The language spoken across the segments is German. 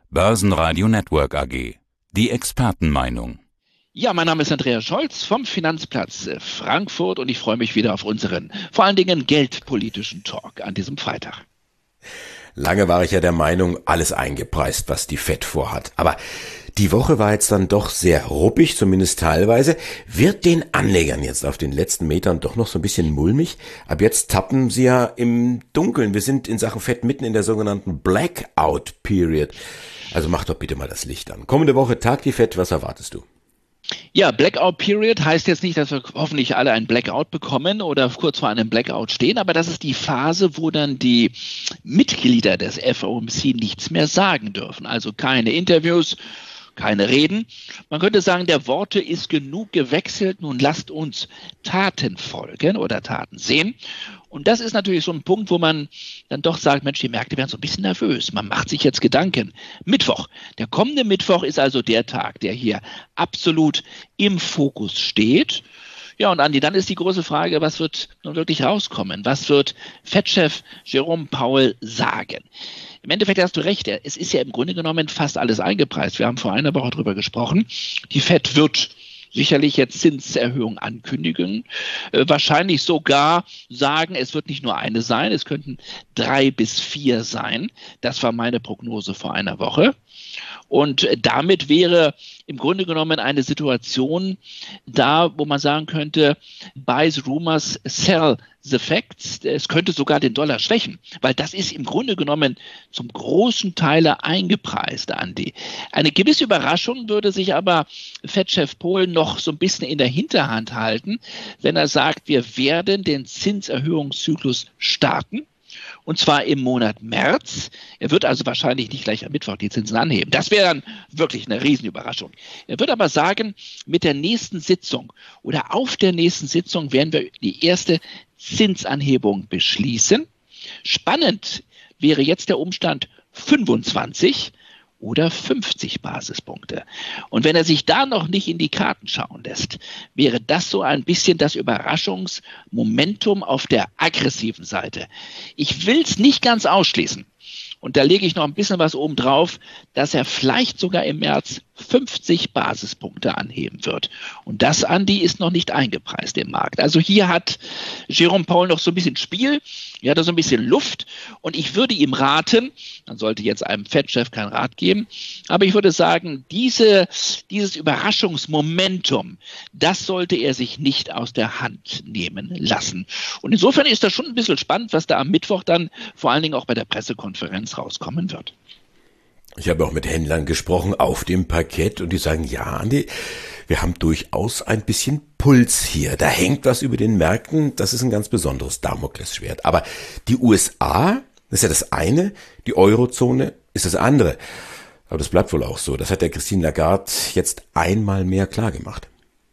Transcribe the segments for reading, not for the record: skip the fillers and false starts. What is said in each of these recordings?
Börsenradio Network AG. Die Expertenmeinung. Ja, mein Name ist Andreas Scholz vom Finanzplatz Frankfurt und ich freue mich wieder auf unseren, vor allen Dingen geldpolitischen Talk an diesem Freitag. Lange war ich ja der Meinung, alles eingepreist, was die FED vorhat. Aber die Woche war jetzt dann doch sehr ruppig, zumindest teilweise. Wird den Anlegern jetzt auf den letzten Metern doch noch so ein bisschen mulmig? Ab jetzt tappen sie ja im Dunkeln. Wir sind in Sachen FED mitten in der sogenannten Blackout Period. Also mach doch bitte mal das Licht an. Kommende Woche tagt die FED. Was erwartest du? Ja, Blackout Period heißt jetzt nicht, dass wir hoffentlich alle einen Blackout bekommen oder kurz vor einem Blackout stehen, aber das ist die Phase, wo dann die Mitglieder des FOMC nichts mehr sagen dürfen. Also keine Interviews, keine Reden. Man könnte sagen, der Worte ist genug gewechselt. Nun lasst uns Taten folgen oder Taten sehen. Und das ist natürlich so ein Punkt, wo man dann doch sagt, Mensch, die Märkte werden so ein bisschen nervös. Man macht sich jetzt Gedanken. Mittwoch. Der kommende Mittwoch ist also der Tag, der hier absolut im Fokus steht. Ja, und Andi, dann ist die große Frage, was wird nun wirklich rauskommen? Was wird Fed-Chef Jerome Powell sagen? Im Endeffekt hast du recht, es ist ja im Grunde genommen fast alles eingepreist. Wir haben vor einer Woche darüber gesprochen. Die Fed wird sicherlich jetzt Zinserhöhungen ankündigen, wahrscheinlich sogar sagen, es wird nicht nur eine sein, es könnten 3 bis 4 sein. Das war meine Prognose vor einer Woche. Und damit wäre im Grunde genommen eine Situation da, wo man sagen könnte, buy the rumors, sell the facts. Es könnte sogar den Dollar schwächen, weil das ist im Grunde genommen zum großen Teil eingepreist, Andi. Eine gewisse Überraschung würde sich aber Fed-Chef Powell noch so ein bisschen in der Hinterhand halten, wenn er sagt, wir werden den Zinserhöhungszyklus starten. Und zwar im Monat März. Er wird also wahrscheinlich nicht gleich am Mittwoch die Zinsen anheben. Das wäre dann wirklich eine Riesenüberraschung. Er wird aber sagen, mit der nächsten Sitzung oder auf der nächsten Sitzung werden wir die erste Zinsanhebung beschließen. Spannend wäre jetzt der Umstand 25 oder 50 Basispunkte. Und wenn er sich da noch nicht in die Karten schauen lässt, wäre das so ein bisschen das Überraschungsmomentum auf der aggressiven Seite. Ich will es nicht ganz ausschließen. Und da lege ich noch ein bisschen was oben drauf, dass er vielleicht sogar im März 50 Basispunkte anheben wird. Und das, Andi, ist noch nicht eingepreist im Markt. Also hier hat Jerome Powell noch so ein bisschen Spiel, hier hat er so ein bisschen Luft. Und ich würde ihm raten, man sollte jetzt einem Fed-Chef keinen Rat geben, aber ich würde sagen, dieses Überraschungsmomentum, das sollte er sich nicht aus der Hand nehmen lassen. Und insofern ist das schon ein bisschen spannend, was da am Mittwoch dann vor allen Dingen auch bei der Pressekonferenz rauskommen wird. Ich habe auch mit Händlern gesprochen auf dem Parkett und die sagen, ja, Andi, wir haben durchaus ein bisschen Puls hier. Da hängt was über den Märkten, das ist ein ganz besonderes Damoklesschwert. Aber die USA, das ist ja das eine, die Eurozone ist das andere. Aber das bleibt wohl auch so. Das hat der Christine Lagarde jetzt einmal mehr klargemacht.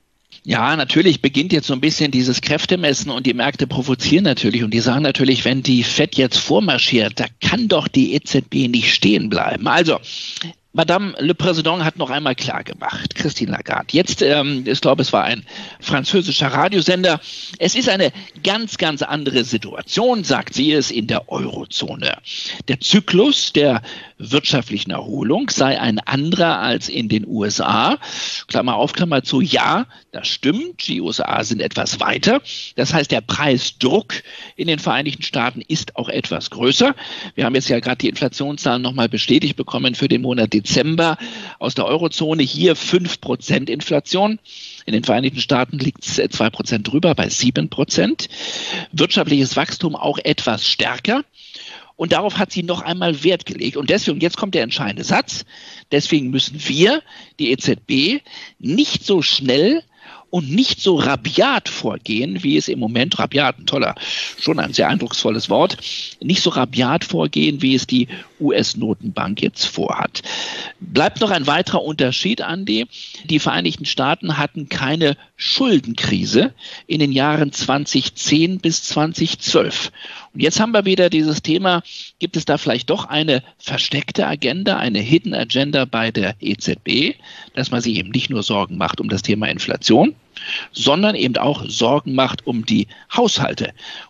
Ja, natürlich beginnt jetzt so ein bisschen dieses Kräftemessen und die Märkte provozieren natürlich und die sagen natürlich, wenn die Fed jetzt vormarschiert, da kann doch die EZB nicht stehen bleiben. Also, Madame le Président hat noch einmal klar gemacht, Christine Lagarde. Jetzt, ich glaube, es war ein französischer Radiosender. Es ist eine ganz, ganz andere Situation, sagt sie es, in der Eurozone. Der Zyklus der wirtschaftlichen Erholung sei ein anderer als in den USA. Klammer auf, Klammer zu, ja, das stimmt. Die USA sind etwas weiter. Das heißt, der Preisdruck in den Vereinigten Staaten ist auch etwas größer. Wir haben jetzt ja gerade die Inflationszahlen nochmal bestätigt bekommen für den Monat Dezember aus der Eurozone. Hier 5% Inflation. In den Vereinigten Staaten liegt es 2% drüber, bei 7%. Wirtschaftliches Wachstum auch etwas stärker. Und darauf hat sie noch einmal Wert gelegt. Und deswegen, jetzt kommt der entscheidende Satz, deswegen müssen wir, die EZB, nicht so schnell und nicht so rabiat vorgehen, wie es im Moment, rabiat, schon ein sehr eindrucksvolles Wort, nicht so rabiat vorgehen, wie es die US-Notenbank jetzt vorhat. Bleibt noch ein weiterer Unterschied, Andi. Die Vereinigten Staaten hatten keine Schuldenkrise in den Jahren 2010 bis 2012. Und jetzt haben wir wieder dieses Thema, gibt es da vielleicht doch eine versteckte Agenda, eine Hidden Agenda bei der EZB, dass man sich eben nicht nur Sorgen macht um das Thema Inflation, sondern eben auch Sorgen macht um die Haushalte.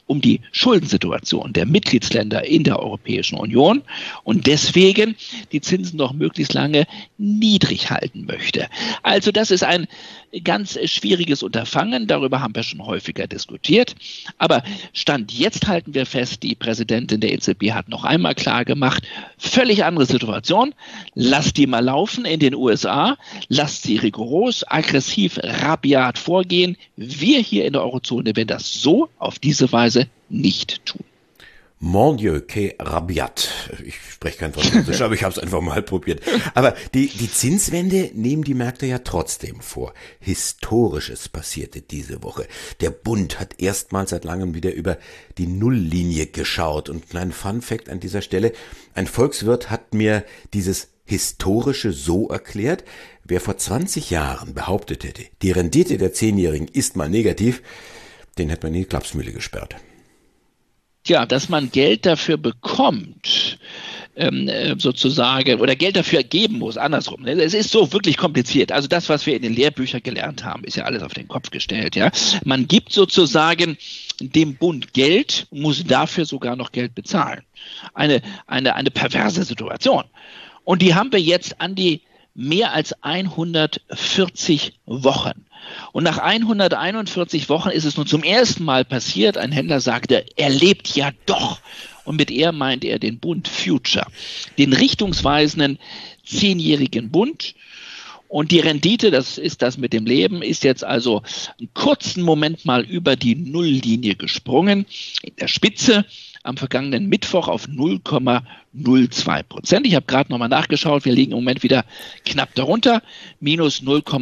um die Schuldensituation der Mitgliedsländer in der Europäischen Union und deswegen die Zinsen noch möglichst lange niedrig halten möchte. Also das ist ein ganz schwieriges Unterfangen, darüber haben wir schon häufiger diskutiert, aber Stand jetzt halten wir fest, die Präsidentin der EZB hat noch einmal klar gemacht, völlig andere Situation, lasst die mal laufen in den USA, lasst sie rigoros, aggressiv, rabiat vorgehen, wir hier in der Eurozone werden das so auf diese Weise nicht tun. Mon Dieu, que rabiat. Ich spreche kein Französisch, aber ich habe es einfach mal probiert. Aber die Zinswende nehmen die Märkte ja trotzdem vor. Historisches passierte diese Woche. Der Bund hat erstmals seit langem wieder über die Nulllinie geschaut. Und ein Fun-Fact an dieser Stelle, ein Volkswirt hat mir dieses Historische so erklärt, wer vor 20 Jahren behauptet hätte, die Rendite der 10-Jährigen ist mal negativ, den hätte man in die Klapsmühle gesperrt. Ja, dass man Geld dafür bekommt, sozusagen, oder Geld dafür geben muss, andersrum. Es ist so wirklich kompliziert. Also das, was wir in den Lehrbüchern gelernt haben, ist ja alles auf den Kopf gestellt. Ja, man gibt sozusagen dem Bund Geld, muss dafür sogar noch Geld bezahlen. Eine perverse Situation. Und die haben wir jetzt an die mehr als 140 Wochen. Und nach 141 Wochen ist es nun zum ersten Mal passiert, ein Händler sagte, er lebt ja doch. Und mit er meint er den Bund Future, den richtungsweisenden 10-jährigen Bund. Und die Rendite, das ist das mit dem Leben, ist jetzt also einen kurzen Moment mal über die Nulllinie gesprungen. In der Spitze am vergangenen Mittwoch auf 0,02%. Ich habe gerade nochmal nachgeschaut, wir liegen im Moment wieder knapp darunter, minus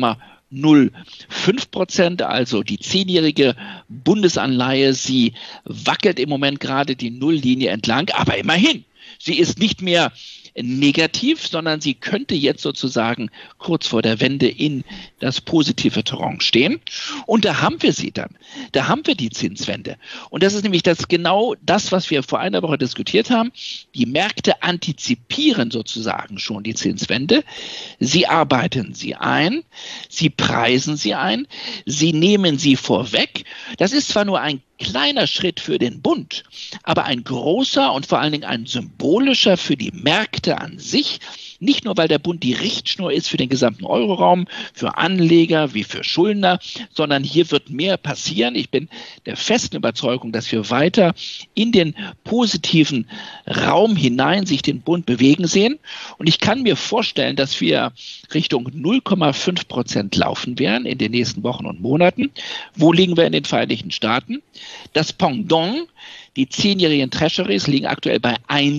0,05%, also die 10-jährige Bundesanleihe, sie wackelt im Moment gerade die Nulllinie entlang, aber immerhin, sie ist nicht mehr negativ, sondern sie könnte jetzt sozusagen kurz vor der Wende in das positive Terrain stehen. Und da haben wir sie dann. Da haben wir die Zinswende. Und das ist nämlich genau das, was wir vor einer Woche diskutiert haben. Die Märkte antizipieren sozusagen schon die Zinswende. Sie arbeiten sie ein. Sie preisen sie ein. Sie nehmen sie vorweg. Das ist zwar nur ein kleiner Schritt für den Bund, aber ein großer und vor allen Dingen ein symbolischer für die Märkte an sich. Nicht nur, weil der Bund die Richtschnur ist für den gesamten Euroraum, für Anleger wie für Schuldner, sondern hier wird mehr passieren. Ich bin der festen Überzeugung, dass wir weiter in den positiven Raum hinein sich den Bund bewegen sehen. Und ich kann mir vorstellen, dass wir Richtung 0,5% laufen werden in den nächsten Wochen und Monaten. Wo liegen wir in den Vereinigten Staaten? Das Pendant, die 10-jährigen Treasuries liegen aktuell bei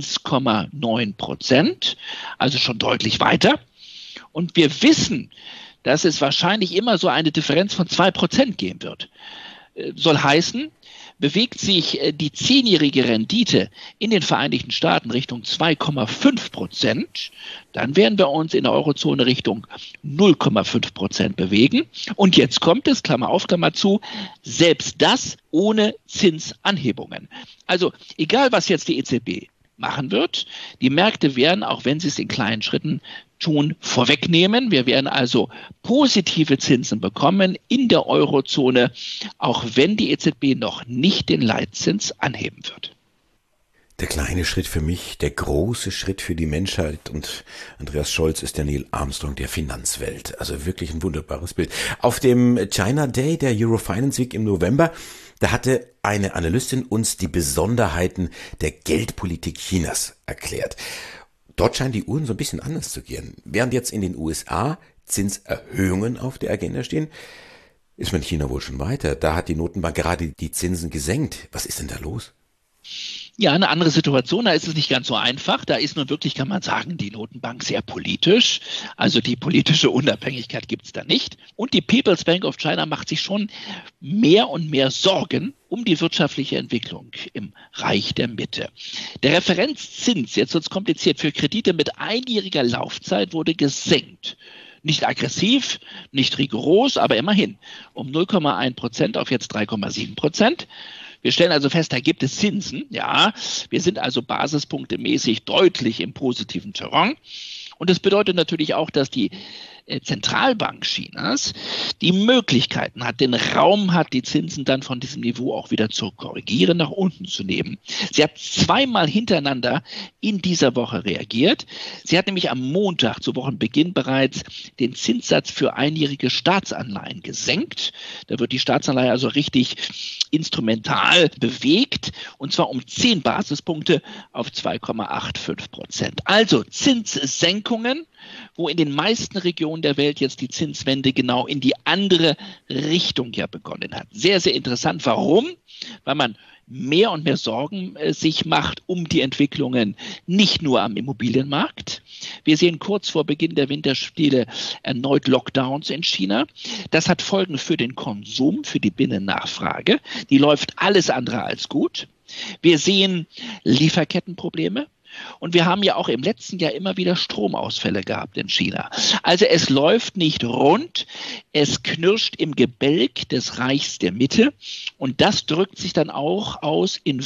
1,9%, also schon deutlich weiter. Und wir wissen, dass es wahrscheinlich immer so eine Differenz von 2% geben wird. Soll heißen, bewegt sich die 10-jährige Rendite in den Vereinigten Staaten Richtung 2,5%, dann werden wir uns in der Eurozone Richtung 0,5% bewegen. Und jetzt kommt es, Klammer auf, Klammer zu, selbst das ohne Zinsanhebungen. Also egal, was jetzt die EZB machen wird, die Märkte werden, auch wenn sie es in kleinen Schritten tun, vorwegnehmen. Wir werden also positive Zinsen bekommen in der Eurozone, auch wenn die EZB noch nicht den Leitzins anheben wird. Der kleine Schritt für mich, der große Schritt für die Menschheit, und Andreas Scholz ist der Neil Armstrong der Finanzwelt. Also wirklich ein wunderbares Bild. Auf dem China Day der Eurofinance Week im November, da hatte eine Analystin uns die Besonderheiten der Geldpolitik Chinas erklärt. Dort scheinen die Uhren so ein bisschen anders zu gehen. Während jetzt in den USA Zinserhöhungen auf der Agenda stehen, ist man in China wohl schon weiter. Da hat die Notenbank gerade die Zinsen gesenkt. Was ist denn da los? Ja, eine andere Situation, da ist es nicht ganz so einfach. Da ist nun wirklich, kann man sagen, die Notenbank sehr politisch. Also die politische Unabhängigkeit gibt es da nicht. Und die People's Bank of China macht sich schon mehr und mehr Sorgen um die wirtschaftliche Entwicklung im Reich der Mitte. Der Referenzzins, jetzt wird es kompliziert, für Kredite mit einjähriger Laufzeit wurde gesenkt. Nicht aggressiv, nicht rigoros, aber immerhin um 0,1% auf jetzt 3,7%. Wir stellen also fest, da gibt es Zinsen. Ja, wir sind also basispunktemäßig deutlich im positiven Terrain. Und das bedeutet natürlich auch, dass die Zentralbank Chinas die Möglichkeiten hat, den Raum hat, die Zinsen dann von diesem Niveau auch wieder zu korrigieren, nach unten zu nehmen. Sie hat zweimal hintereinander in dieser Woche reagiert. Sie hat nämlich am Montag zu Wochenbeginn bereits den Zinssatz für einjährige Staatsanleihen gesenkt. Da wird die Staatsanleihe also richtig instrumental bewegt, und zwar um 10 Basispunkte auf 2,85%. Also Zinssenkungen, wo in den meisten Regionen der Welt jetzt die Zinswende genau in die andere Richtung ja begonnen hat. Sehr, sehr interessant. Warum? Weil man mehr und mehr Sorgen sich macht um die Entwicklungen nicht nur am Immobilienmarkt. Wir sehen kurz vor Beginn der Winterspiele erneut Lockdowns in China. Das hat Folgen für den Konsum, für die Binnennachfrage. Die läuft alles andere als gut. Wir sehen Lieferkettenprobleme. Und wir haben ja auch im letzten Jahr immer wieder Stromausfälle gehabt in China. Also es läuft nicht rund, es knirscht im Gebälk des Reichs der Mitte, und das drückt sich dann auch aus in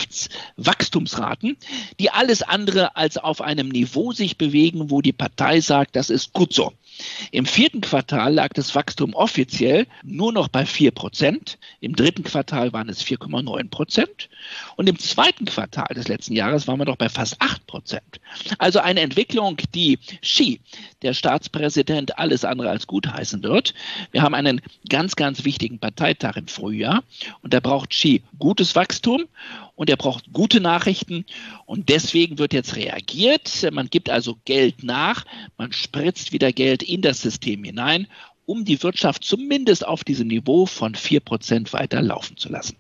Wirtschaftswachstumsraten, die alles andere als auf einem Niveau sich bewegen, wo die Partei sagt, das ist gut so. Im 4. Quartal lag das Wachstum offiziell nur noch bei 4%. Im 3. Quartal waren es 4,9%. Und im 2. Quartal des letzten Jahres waren wir noch bei fast 8%. Also eine Entwicklung, die Xi, der Staatspräsident, alles andere als gutheißen wird. Wir haben einen ganz, ganz wichtigen Parteitag im Frühjahr, und da braucht Xi gutes Wachstum. Und er braucht gute Nachrichten, und deswegen wird jetzt reagiert. Man gibt also Geld nach, man spritzt wieder Geld in das System hinein, um die Wirtschaft zumindest auf diesem Niveau von 4% weiter laufen zu lassen.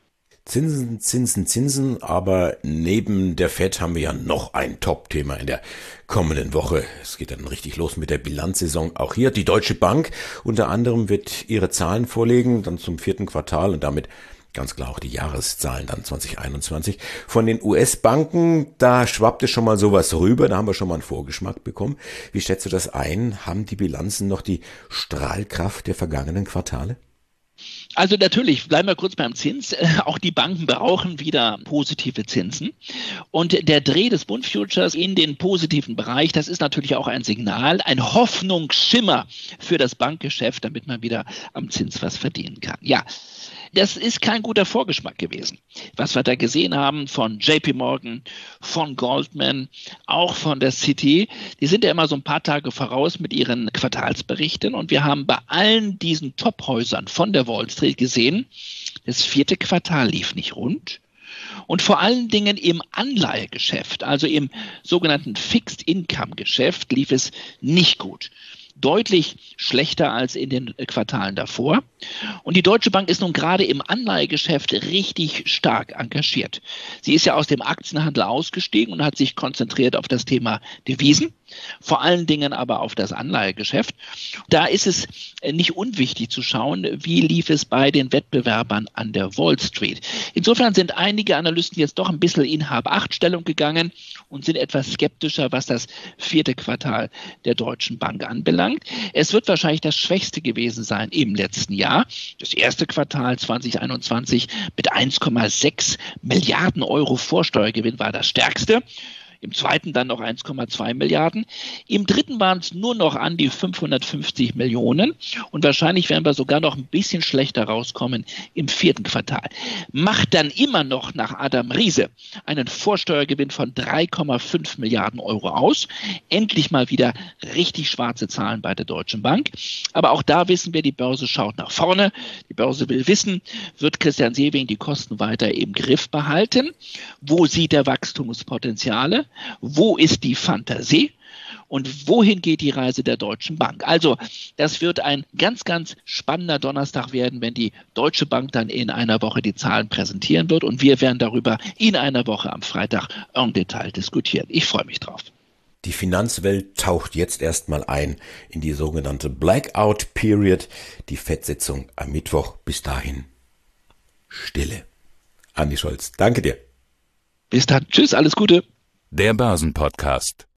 Zinsen, Zinsen, Zinsen, aber neben der FED haben wir ja noch ein Top-Thema in der kommenden Woche. Es geht dann richtig los mit der Bilanzsaison. Auch hier die Deutsche Bank unter anderem wird ihre Zahlen vorlegen, dann zum 4. Quartal und damit ganz klar auch die Jahreszahlen dann 2021. Von den US-Banken, da schwappte schon mal sowas rüber, da haben wir schon mal einen Vorgeschmack bekommen. Wie schätzt du das ein? Haben die Bilanzen noch die Strahlkraft der vergangenen Quartale? Also natürlich, bleiben wir kurz beim Zins. Auch die Banken brauchen wieder positive Zinsen. Und der Dreh des Bund-Futures in den positiven Bereich, das ist natürlich auch ein Signal, ein Hoffnungsschimmer für das Bankgeschäft, damit man wieder am Zins was verdienen kann. Ja, das ist kein guter Vorgeschmack gewesen, was wir da gesehen haben von JP Morgan, von Goldman, auch von der Citi. Die sind ja immer so ein paar Tage voraus mit ihren Quartalsberichten, und wir haben bei allen diesen Tophäusern von der Wall Street gesehen, das 4. Quartal lief nicht rund. Und vor allen Dingen im Anleihegeschäft, also im sogenannten Fixed-Income-Geschäft, lief es nicht gut. Deutlich schlechter als in den Quartalen davor. Und die Deutsche Bank ist nun gerade im Anleihegeschäft richtig stark engagiert. Sie ist ja aus dem Aktienhandel ausgestiegen und hat sich konzentriert auf das Thema Devisen, vor allen Dingen aber auf das Anleihegeschäft. Da ist es nicht unwichtig zu schauen, wie lief es bei den Wettbewerbern an der Wall Street. Insofern sind einige Analysten jetzt doch ein bisschen in Hab-Acht-Stellung gegangen und sind etwas skeptischer, was das 4. Quartal der Deutschen Bank anbelangt. Es wird wahrscheinlich das schwächste gewesen sein im letzten Jahr. Das 1. Quartal 2021 mit 1,6 Milliarden Euro Vorsteuergewinn war das stärkste. Im 2. dann noch 1,2 Milliarden. Im 3. waren es nur noch an die 550 Millionen. Und wahrscheinlich werden wir sogar noch ein bisschen schlechter rauskommen im 4. Quartal. Macht dann immer noch nach Adam Riese einen Vorsteuergewinn von 3,5 Milliarden Euro aus. Endlich mal wieder richtig schwarze Zahlen bei der Deutschen Bank. Aber auch da wissen wir, die Börse schaut nach vorne. Die Börse will wissen, wird Christian Sewing die Kosten weiter im Griff behalten? Wo sieht er Wachstumspotenziale? Wo ist die Fantasie? Und wohin geht die Reise der Deutschen Bank? Also das wird ein ganz, ganz spannender Donnerstag werden, wenn die Deutsche Bank dann in einer Woche die Zahlen präsentieren wird. Und wir werden darüber in einer Woche am Freitag en Detail diskutieren. Ich freue mich drauf. Die Finanzwelt taucht jetzt erstmal ein in die sogenannte Blackout Period, die FED-Sitzung am Mittwoch. Bis dahin Stille. Andi Scholz, danke dir. Bis dann. Tschüss, alles Gute. Der Börsenpodcast.